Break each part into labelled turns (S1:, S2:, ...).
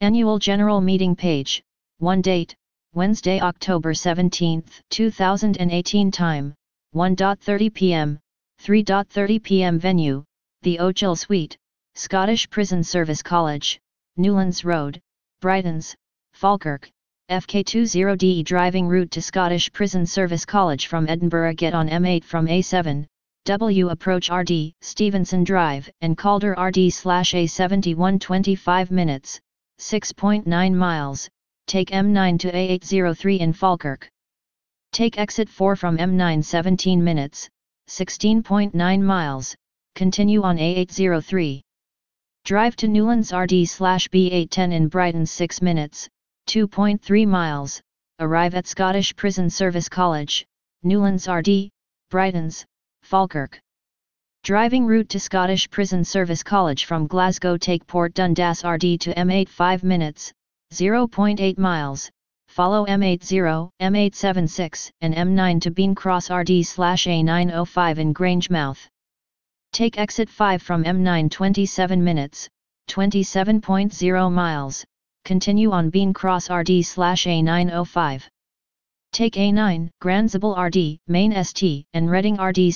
S1: Annual General Meeting page, 1 date, Wednesday, October 17, 2018. Time, 1:30 p.m., 3:30 p.m. Venue, the Ochil Suite, Scottish Prison Service College, Newlands Road, Brightons, Falkirk, FK20DE. Driving route to Scottish Prison Service College from Edinburgh. Get on M8 from A7, W approach RD, Stevenson Drive and Calder RD/A71 25 minutes, 6.9 miles, take M9 to A803 in Falkirk. Take exit 4 from M9 17 minutes, 16.9 miles, continue on A803. Drive to Newlands RD/B810 in Brighton 6 minutes, 2.3 miles, arrive at Scottish Prison Service College, Newlands RD, Brightons, Falkirk. Driving route to Scottish Prison Service College from Glasgow. Take Port Dundas RD to M8 5 minutes, 0.8 miles, follow M80, M876 and M9 to Bean Cross RD/A905 in Grangemouth. Take exit 5 from M9 27 minutes, 27.0 miles, continue on Bean Cross RD/A905. Take A9, Granzable RD, Main ST, and Reading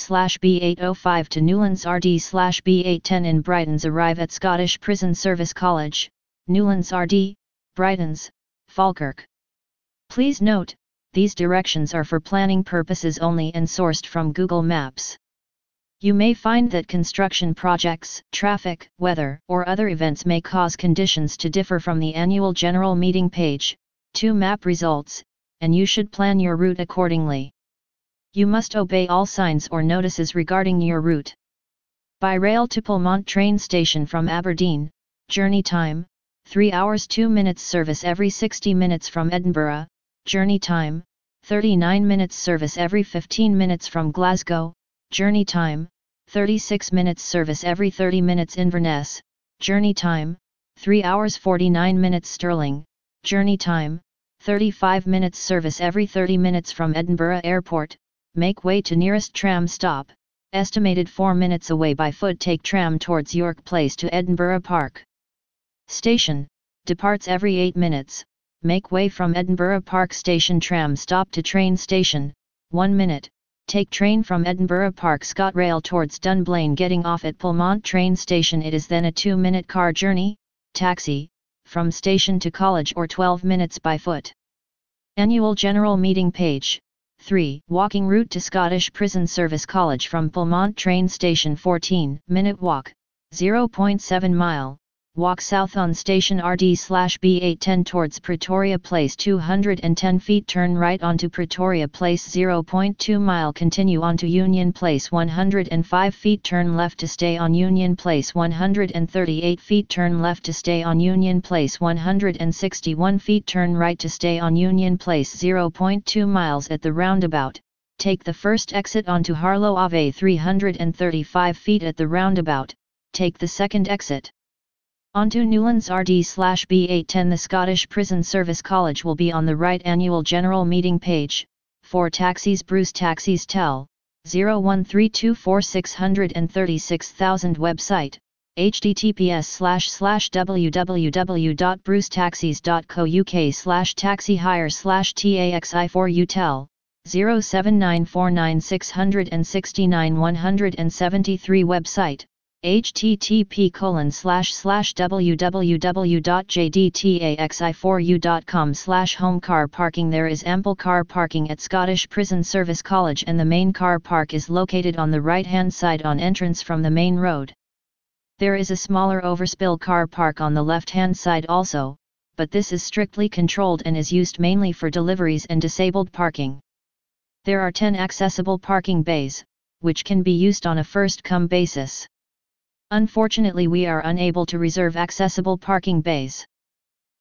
S1: RD/B805 to Newlands RD/B810 in Brightons. Arrive at Scottish Prison Service College, Newlands RD, Brightons, Falkirk. Please note, these directions are for planning purposes only and sourced from Google Maps. You may find that construction projects, traffic, weather, or other events may cause conditions to differ from the annual general meeting page, to map results, and you should plan your route accordingly. You must obey all signs or notices regarding your route. By rail to Pulmont train station from Aberdeen, journey time, 3 hours 2 minutes. Service every 60 minutes from Edinburgh, journey time, 39 minutes. Service every 15 minutes from Glasgow, journey time, 36 minutes. Service every 30 minutes. Inverness, journey time, 3 hours 49 minutes. Stirling, journey time, 35 minutes. Service every 30 minutes from Edinburgh Airport. Make way to nearest tram stop, estimated 4 minutes away by foot. Take tram towards York Place to Edinburgh Park Station, departs every 8 minutes, make way from Edinburgh Park Station. Tram stop to train station, 1 minute, take train from Edinburgh Park ScotRail towards Dunblane. Getting off at Pulmont train station, it is then a 2-minute car journey, taxi, from station to college, or 12 minutes by foot. Annual General Meeting page, 3. Walking route to Scottish Prison Service College from Pulmont train station. 14-minute walk, 0.7 mile, walk south on station RD/B810 towards Pretoria Place. 210 feet. Turn right onto Pretoria Place. 0.2 mile. Continue onto Union Place. 105 feet. Turn left to stay on Union Place. 138 feet. Turn left to stay on Union Place. 161 feet. Turn right to stay on Union Place. 0.2 miles. At the roundabout, take the first exit onto Harlow Ave. 335 feet. At the roundabout, take the second exit onto Newlands RD/B810. The Scottish Prison Service College will be on the right. Annual General Meeting page, 4 taxis. Bruce Taxis tel, 01324636000. Website, https://www.brucetaxis.co.uk/taxi hire/taxi4u tel, 07949669173. Website, http://www.jdtaxi4u.com/home. Car parking. There is ample car parking at Scottish Prison Service College, and the main car park is located on the right-hand side on entrance from the main road. There is a smaller overspill car park on the left-hand side also, but this is strictly controlled and is used mainly for deliveries and disabled parking. There are 10 accessible parking bays, which can be used on a first-come basis. Unfortunately, we are unable to reserve accessible parking bays.